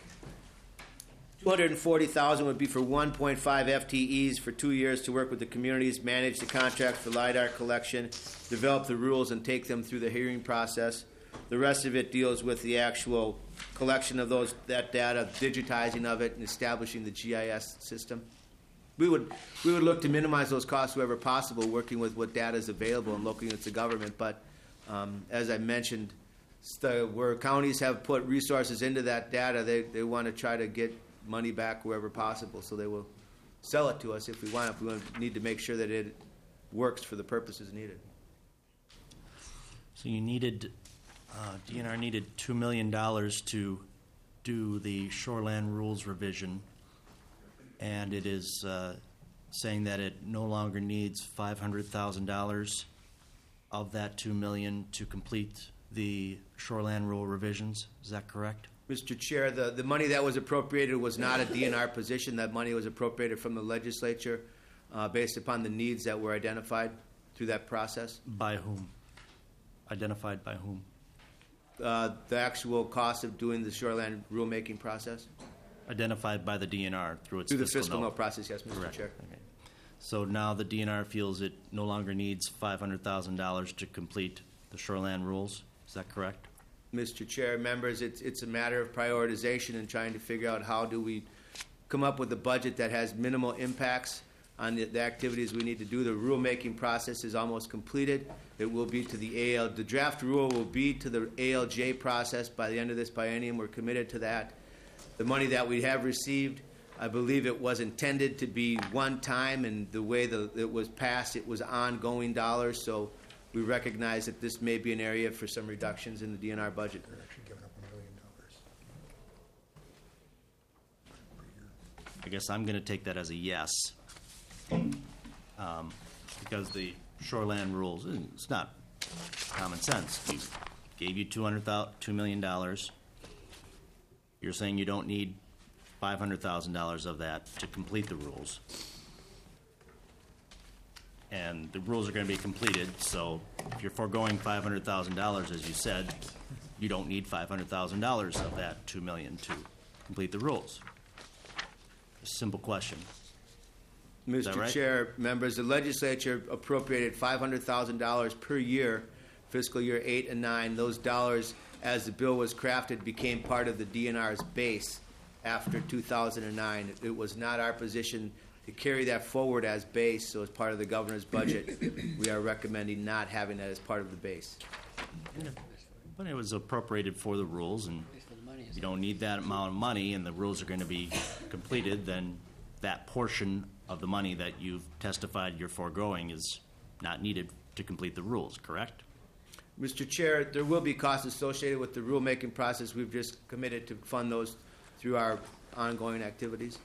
two hundred forty thousand dollars would be for one point five F T Es for two years to work with the communities, manage the contract for LiDAR collection, develop the rules, and take them through the hearing process. The rest of it deals with the actual collection of those that data, digitizing of it, and establishing the G I S system. We would we would look to minimize those costs wherever possible, working with what data is available and local units of government. But um, as I mentioned, the, where counties have put resources into that data, they, they want to try to get money back wherever possible. So they will sell it to us if we want. If we want, need to make sure that it works for the purposes needed. So you needed, uh, D N R needed two million dollars to do the shoreland rules revision, and it is uh, saying that it no longer needs five hundred thousand dollars of that two million dollars to complete the shoreland rule revisions. Is that correct? Mister Chair, the, the money that was appropriated was not a D N R position. That money was appropriated from the legislature uh, based upon the needs that were identified through that process. By whom? Identified by whom? Uh, the actual cost of doing the shoreline rulemaking process. Identified by the D N R through its through the fiscal, fiscal note. note process, yes, Mister Correct. Chair. Okay. So now the D N R feels it no longer needs five hundred thousand dollars to complete the shoreland rules. Is that correct? Mister Chair, members, it's it's a matter of prioritization and trying to figure out how do we come up with a budget that has minimal impacts on the, the activities we need to do. The rulemaking process is almost completed. It will be to the A L. The draft rule will be to the A L J process by the end of this biennium. We're committed to that. The money that we have received, I believe it was intended to be one time, and the way the, it was passed, it was ongoing dollars. So we recognize that this may be an area for some reductions in the D N R budget. They're actually giving up a million dollars. I guess I'm going to take that as a yes, um, because the shoreland rules, it's not common sense. We gave you two hundred thousand, two million dollars. You're saying you don't need five hundred thousand dollars of that to complete the rules. And the rules are going to be completed, so if you're foregoing five hundred thousand dollars, as you said, you don't need five hundred thousand dollars of that two million dollars to complete the rules. A simple question. Mister right? Chair, members, the legislature appropriated five hundred thousand dollars per year, fiscal year eight and nine. Those dollars, as the bill was crafted, became part of the D N R's base after two thousand nine. It was not our position to carry that forward as base, so as part of the governor's budget, we are recommending not having that as part of the base. But it was appropriated for the rules, and if you don't need that amount of money and the rules are going to be completed, then that portion of the money that you've testified you're foregoing is not needed to complete the rules, correct? Mister Chair, there will be costs associated with the rulemaking process. We've just committed to fund those through our ongoing activities.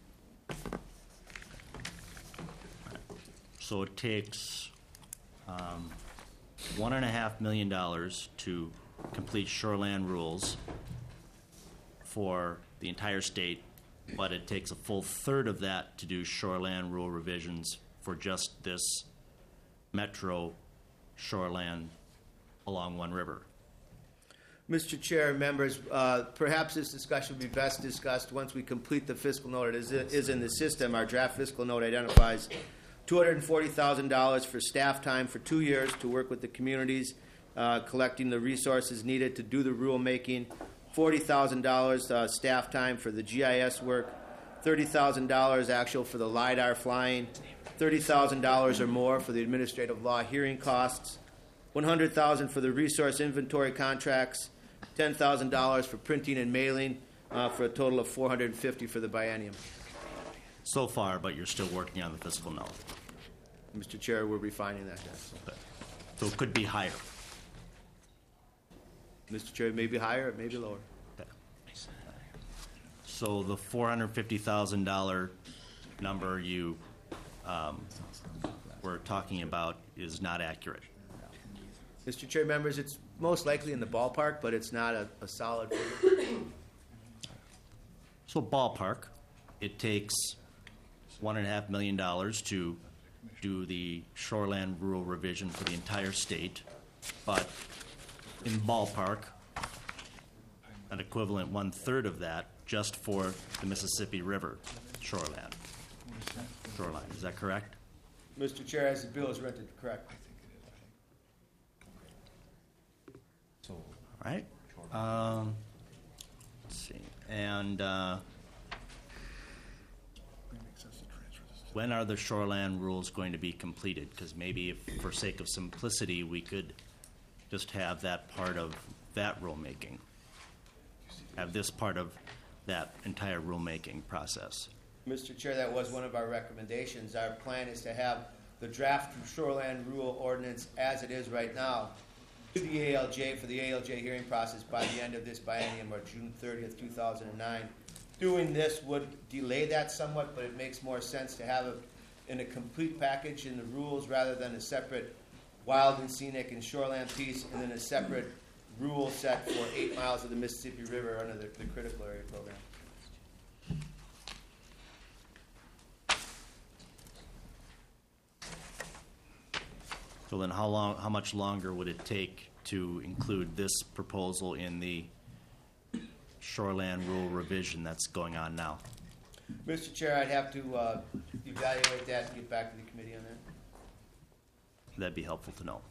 So it takes um, one and a half million dollars to complete shoreland rules for the entire state, but it takes a full third of that to do shoreland rule revisions for just this metro shoreland along One River. Mister Chair, members, uh, perhaps this discussion would be best discussed once we complete the fiscal note. It is, is in the system. Our draft fiscal note identifies two hundred forty thousand dollars for staff time for two years to work with the communities, uh, collecting the resources needed to do the rulemaking, forty thousand dollars uh, staff time for the G I S work, thirty thousand dollars actual for the LiDAR flying, thirty thousand dollars or more for the administrative law hearing costs, one hundred thousand dollars for the resource inventory contracts, ten thousand dollars for printing and mailing, uh, for a total of four hundred fifty dollars for the biennium. So far, but you're still working on the fiscal note. Mister Chair, we're refining that. Yes. So it could be higher. Mister Chair, it may be higher, it may be lower. So the four hundred fifty thousand dollars number you um, were talking about is not accurate. Mister Chair, members, it's most likely in the ballpark, but it's not a, a solid figure. So ballpark, it takes one and a half million dollars to do the shoreland rule revision for the entire state, but in ballpark, an equivalent one-third of that just for the Mississippi River shoreland. Shoreline, is that correct? Mister Chair, as the bill is rented, correct. All right. Um, let's see. And uh, when are the shoreland rules going to be completed? Because maybe, if, for sake of simplicity, we could just have that part of that rulemaking. Have this part of that entire rulemaking process. Mister Chair, that was one of our recommendations. Our plan is to have the draft shoreland rule ordinance as it is right now to the A L J for the A L J hearing process by the end of this biennium, or June thirtieth, two thousand nine. Doing this would delay that somewhat, but it makes more sense to have it in a complete package in the rules rather than a separate wild and scenic and shoreland piece, and then a separate rule set for eight miles of the Mississippi River under the, the critical area program. So then how long, how much longer would it take to include this proposal in the shoreland rule revision that's going on now? Mister Chair, I'd have to uh, evaluate that and get back to the committee on that. That'd be helpful to know.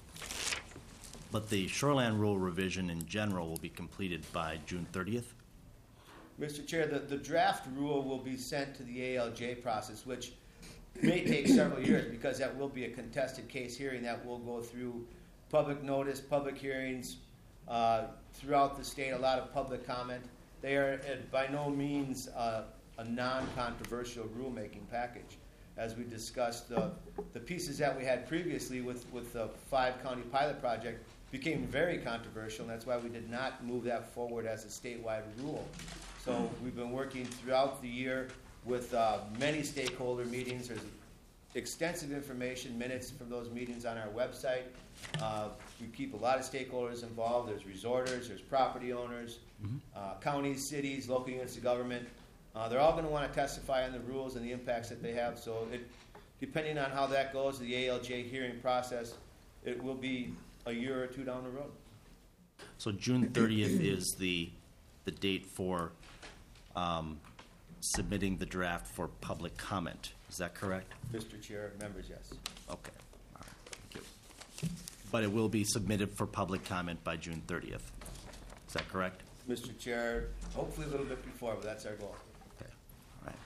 But the shoreland rule revision in general will be completed by June thirtieth? Mister Chair, the, the draft rule will be sent to the A L J process, which may take several years because that will be a contested case hearing that will go through public notice, public hearings uh, throughout the state, a lot of public comment. They are uh, by no means uh, a non-controversial rulemaking package. As we discussed, uh, the pieces that we had previously with, with the five-county pilot project became very controversial, and that's why we did not move that forward as a statewide rule. So we've been working throughout the year with uh, many stakeholder meetings. There's extensive information, minutes from those meetings on our website. Uh, we keep a lot of stakeholders involved. There's resorters, there's property owners, mm-hmm. uh, counties, cities, local units of government. Uh, they're all going to want to testify on the rules and the impacts that they have. So it, depending on how that goes, the A L J hearing process, it will be a year or two down the road. So June thirtieth is the the date for um, submitting the draft for public comment. Is that correct? Mister Chair, members, yes. Okay. All right. Thank you. But it will be submitted for public comment by June thirtieth. Is that correct? Mister Chair, hopefully a little bit before, but that's our goal. Okay. All right.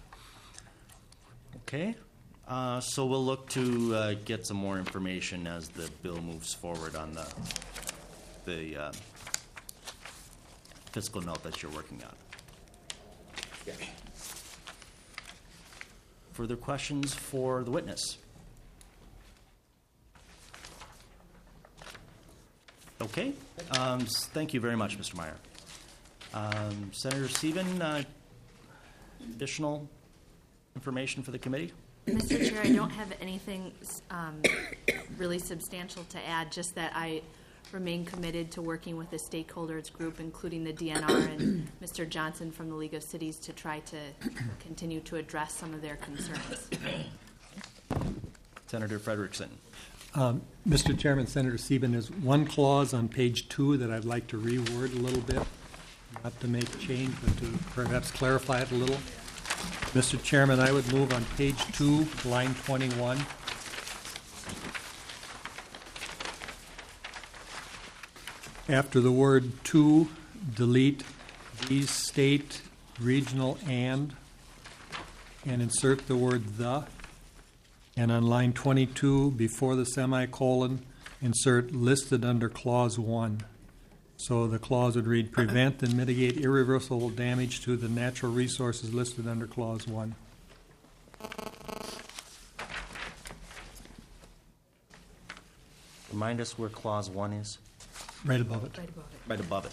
Okay. Uh, so we'll look to uh, get some more information as the bill moves forward on the the uh, fiscal note that you're working on. Yeah. Further questions for the witness? Okay. Um, s- thank you very much, Mister Meyer. Um, Senator Sieben, uh, additional information for the committee? Mister Chair, I don't have anything um, really substantial to add, just that I remain committed to working with the stakeholders group, including the D N R and Mister Johnson from the League of Cities, to try to continue to address some of their concerns. Senator Frederickson. Um, Mister Chairman, Senator Sieben, there's one clause on page two that I'd like to reword a little bit, not to make change, but to perhaps clarify it a little. Mister Chairman, I would move on page two, line twenty-one. After the word "to," delete these state, regional, and, and insert the word "the." And on line twenty-two, before the semicolon, insert listed under clause one. So the clause would read, prevent and mitigate irreversible damage to the natural resources listed under clause one. Remind us where clause one is. Right above it. Right above it. Right above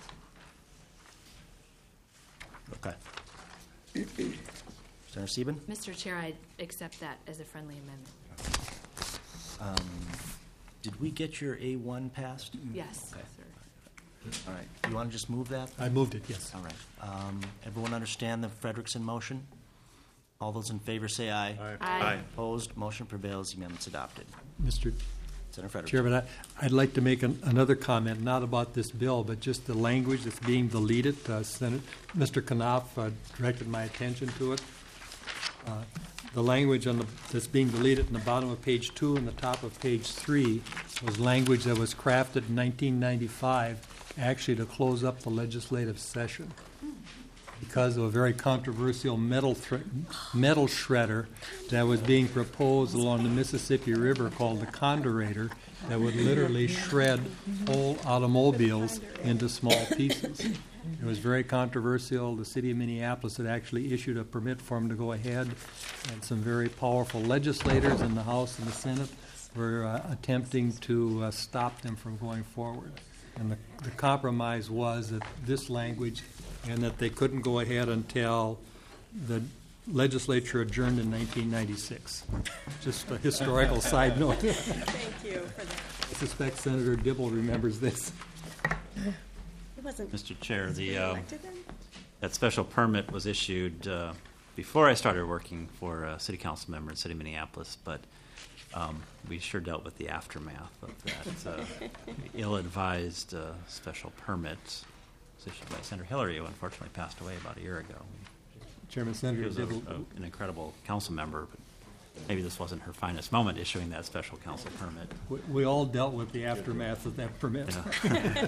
it. Okay. Senator Sieben? Mister Chair, I accept that as a friendly amendment. Um, did we get your A one passed? Yes, Okay. sir. All right. You want to just move that? I moved it, yes. All right. Um, everyone understand the Frederickson motion? All those in favor say aye. Aye. Aye. Opposed? Motion prevails. The amendment's adopted. Mister Senator Frederickson. Chairman, I, I'd like to make an, another comment, not about this bill, but just the language that's being deleted. Uh, Senate, Mister Knopf uh, directed my attention to it. Uh, the language on the, that's being deleted in the bottom of page two and the top of page three was language that was crafted in nineteen ninety-five, actually to close up the legislative session because of a very controversial metal thr- metal shredder that was being proposed along the Mississippi River called the Condurator that would literally shred whole automobiles into small pieces. It was very controversial. The city of Minneapolis had actually issued a permit for them to go ahead, and some very powerful legislators in the House and the Senate were uh, attempting to uh, stop them from going forward. And the, the compromise was that this language, and that they couldn't go ahead until the legislature adjourned in nineteen ninety-six. Just a historical side note. Thank you for that. I suspect Senator Dibble remembers this. It wasn't. Mister Chair, the, uh, uh, that special permit was issued uh, before I started working for a city council member in the city of Minneapolis, but um, we sure dealt with the aftermath of that uh, ill-advised uh, special permit. It was issued by Senator Hillary, who unfortunately passed away about a year ago. Chairman, She Senator was a, Dibble. a, an incredible council member, but maybe this wasn't her finest moment issuing that special council permit. We, we all dealt with the aftermath of that permit. Yeah.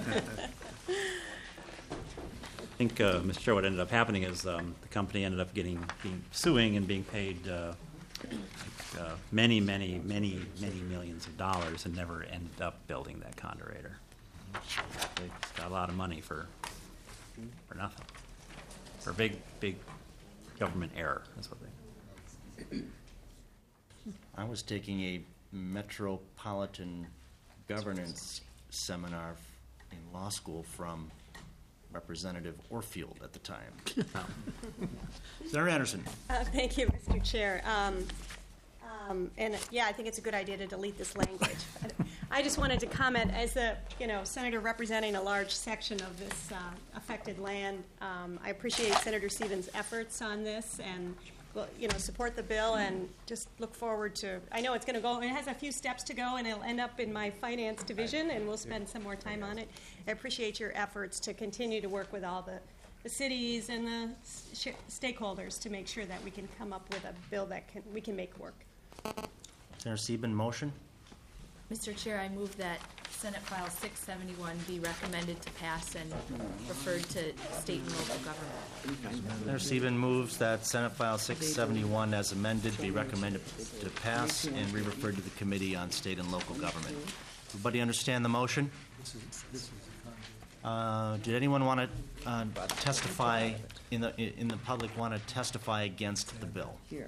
I think, uh, Mister Chair, what ended up happening is um, the company ended up getting being, suing and being paid uh, uh, many, many, many, many millions of dollars and never ended up building that Condurator. They got a lot of money for for nothing, for a big, big government error. That's what they. I was taking a metropolitan governance seminar in law school from Representative Orfield at the time. Senator Anderson. Uh, thank you, Mister Chair. Um, um, and yeah, I think it's a good idea to delete this language. I just wanted to comment, as a you know senator representing a large section of this uh, affected land. Um, I appreciate Senator Stevens' efforts on this, and well, you know support the bill, and just look forward to. I know it's going to go. It has a few steps to go, and it'll end up in my finance division, and we'll spend some more time on it. I appreciate your efforts to continue to work with all the, the cities and the sh- stakeholders to make sure that we can come up with a bill that can we can make work. Senator Sieben, motion. Mister Chair, I move that Senate File six seventy-one be recommended to pass and referred to state and local government. Senator Sieben moves that Senate File six seventy-one as amended be recommended to pass and re-referred to the Committee on State and Local Government. Everybody understand the motion? Uh, did anyone want to uh, testify in the in the public want to testify against the bill? Here.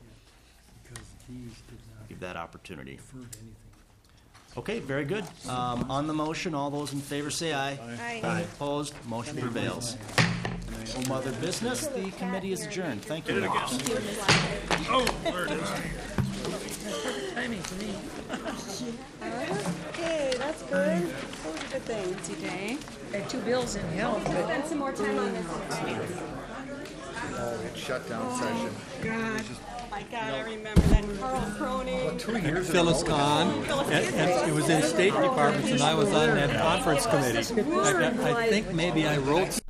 Give that opportunity. Okay, very good. Um, on the motion, all those in favor say aye. Aye. Aye. Opposed? Motion prevails. No other business. The committee is adjourned. Thank you. Oh, there it is. Timing for me. Okay, that's good. That was a good thing. Today, I had two bills in health. Let's spend some more time on this. Oh, it's shut down session. God. Oh my God, I remember that. Carl Cronin. Two years ago. Phyllis Kahn, and, and it was in state departments, and I was on that conference committee. I, I think maybe I wrote